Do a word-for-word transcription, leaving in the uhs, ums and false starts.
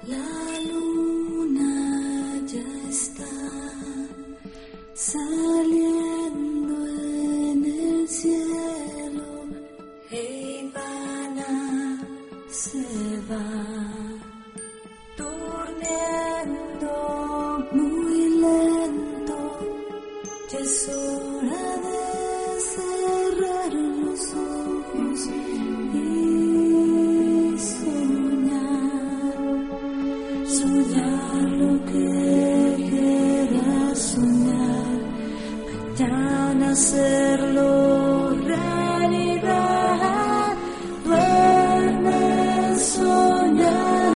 La luna ya está saliendo en el cielo. Ivana se va durmiendo muy lento. Ya es hora de cerrar los ojos y soñar lo que quieras soñar, mañana hacerlo.